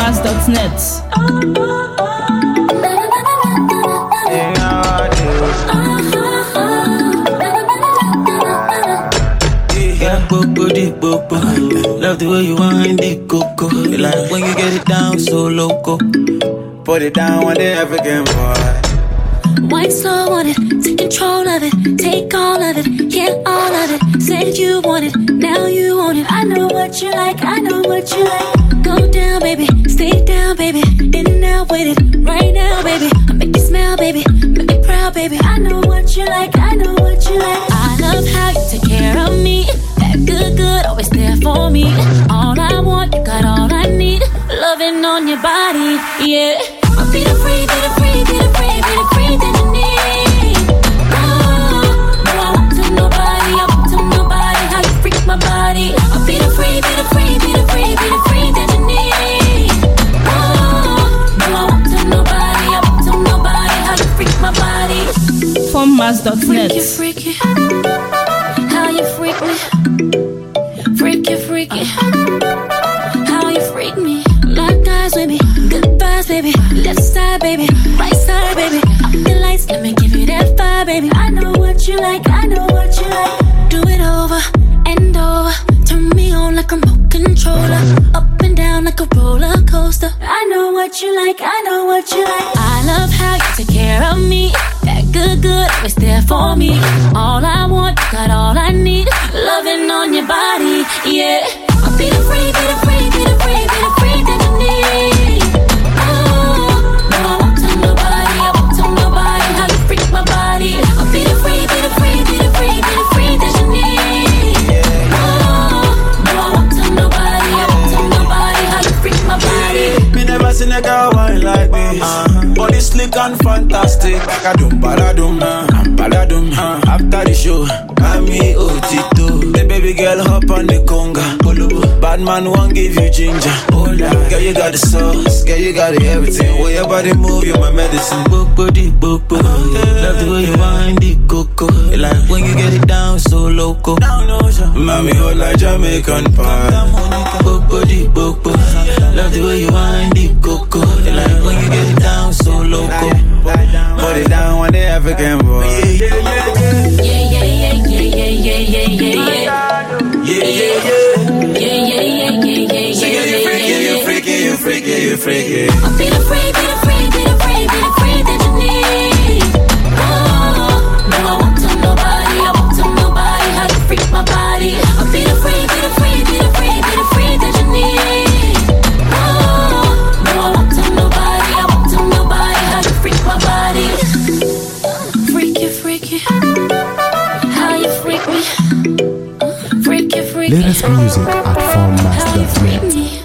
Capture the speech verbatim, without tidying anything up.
Formmas dot net. Love the way you wind it, coco. Like when you get it down so loco. Put it down on the African boy. Wine slow on it, take control of it, take all of it, get all of it. Said you want it, now you want it. I know what you like, I know what you like. Go down, baby, stay down, baby. In and out with it, right now, baby. I make you smile, baby, make me proud, baby. I know what you like, I know what you like. I love how you take care of me. That good, good, always there for me. All I want, you got all I need. Loving on your body, yeah. I'll be the free, be the free, be the free, be the free that you need. Oh, no, I want to nobody, I want to nobody. How you freak my body. I'll be the free, be the free, be the free, be the free that you need. Oh, no, I want to nobody, I want to nobody. How you freak my body. Formmas dot net. Freaky, freaky. How you freak me. Freaky, freaky. How you freak me. Like guys with me. Good vibes, baby. Left side, baby. Right side, baby. Up the lights, let me give you that fire, baby. I know what you like, I know what you like. Do it over and over. Turn me on like a remote controller. Up and down like a roller coaster. I know what you like, I know what you like. I love how you take care of me. That good, good, always there for me. All I want, got all I need. Loving on your body, yeah. I'll be the free, be the free, be the free, be the free that you need. Oh, no, I want to nobody, I want to nobody. How you freak my body. I'll be the free, be the free, be the free, be the free that you need. Oh, no, I want to nobody, I want to nobody. How you freak my body. Me never seen a girl wine like this. Uh-huh. Body slick and fantastic. Badadum, badadum, uh, badadum. Uh, after the show, Mami Otito. The baby girl hop on the conga. Bad man won't give you ginger. Hola. Girl, you got the sauce. Girl, you got the everything. Way your body move, you're my medicine. Book body, book body. Love the way you wind the coco. Like when you get it down so loco. Mami, hold like Jamaican pie. Book body, book body. Love the way you wind the coco. Like when you get it down so loco. Put it down on the African boy. Yeah, yeah, yeah, yeah, yeah, yeah, yeah, yeah, yeah. Yeah, yeah, yeah. Yeah, yeah, yeah, yeah, yeah, So yeah, you freaky, yeah, you freaky, you freaky, you freaky. I'll be the free, be the free, be the free, be the free that you need. Oh, no, I want to nobody, I want to nobody. How you freak my body. I'll be the free, be the free, be the free, be the free that you need. Oh, no, I want to nobody, I want to nobody. How you freak my body. Freaky, freaky. How you freak me. Freaky, freaky. Latest music at Formmas dot net.